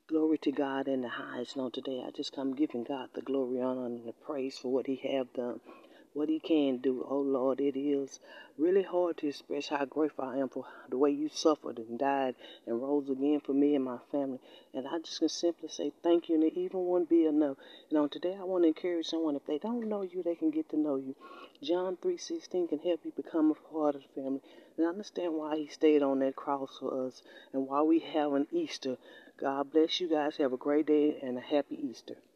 Glory to God in the highest. On today, I just come giving God the glory, honor, and the praise for what He have done, what He can do. Oh Lord, it is really hard to express how grateful I am for the way You suffered and died and rose again for me and my family. And I just can simply say thank You, and it even wouldn't be enough. And on today, I want to encourage someone, if they don't know You, they can get to know You. John 3:16 can help you become a part of the family. And understand why He stayed on that cross for us and why we have an Easter. God bless you guys. Have a great day and a happy Easter.